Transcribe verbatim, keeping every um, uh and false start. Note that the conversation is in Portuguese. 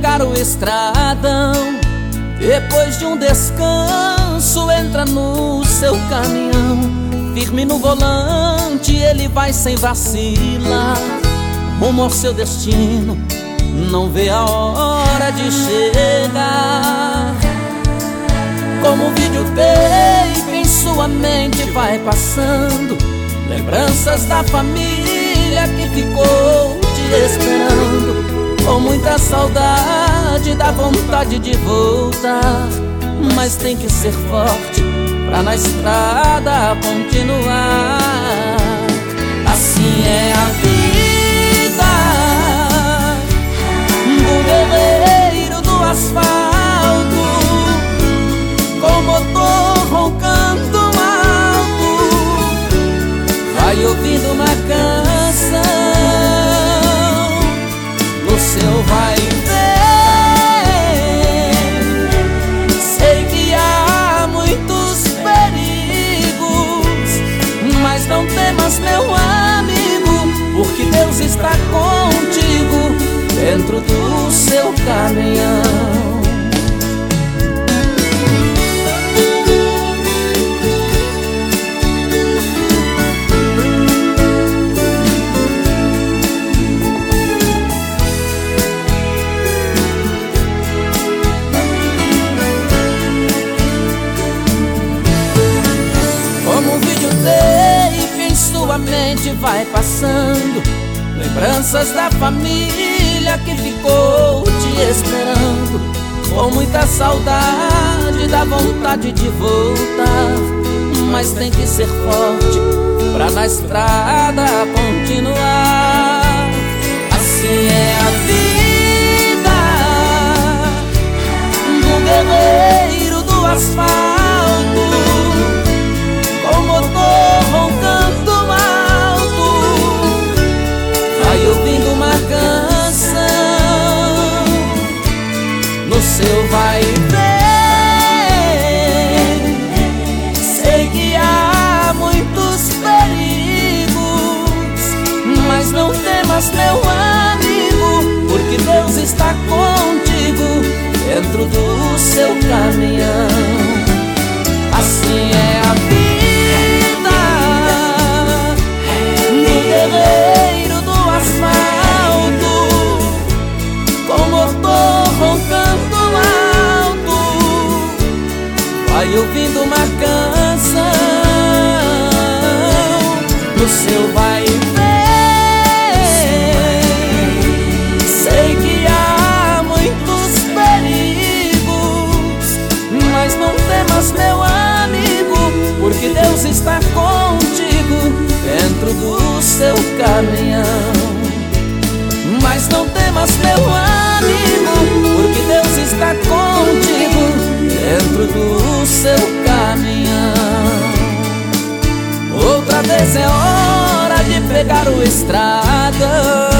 pegar o estradão. Depois de um descanso, entra no seu caminhão. Firme no volante, ele vai sem vacilar, rumo ao seu destino, não vê a hora de chegar. Como um videotape em sua mente vai passando lembranças da família que ficou te esperando. Com muita saudade, dá vontade de voltar, mas tem que ser forte pra na estrada continuar. Assim é a vida do guerreiro do asfalto, com o motor roncando alto, vai ouvindo uma canção no seu vai e vem. Sei que há muitos perigos, mas não temas, meu amigo, porque Deus está contigo dentro do seu caminhão. Sua mente vai passando lembranças da família que ficou te esperando. Com muita saudade, dá vontade de voltar, mas tem que ser forte pra na estrada continuar. Assim é a vida do guerreiro do asfalto, com o motor roncando alto, vai ouvindo uma canção no seu vai e vem. Sei que há muitos perigos, mas não temas, meu amigo, porque Deus está contigo dentro do seu caminhão. Assim é a vida do guerreiro do asfalto, com o motor roncando alto, vai ouvindo uma canção no seu vai e vem. Sei que há muitos perigos, mas não temas, meu amigo, porque Deus está contigo dentro do seu caminhão. Mas não temas, meu amigo, porque Deus está contigo dentro do seu caminhão. Outra vez é hora de pegar o estradão.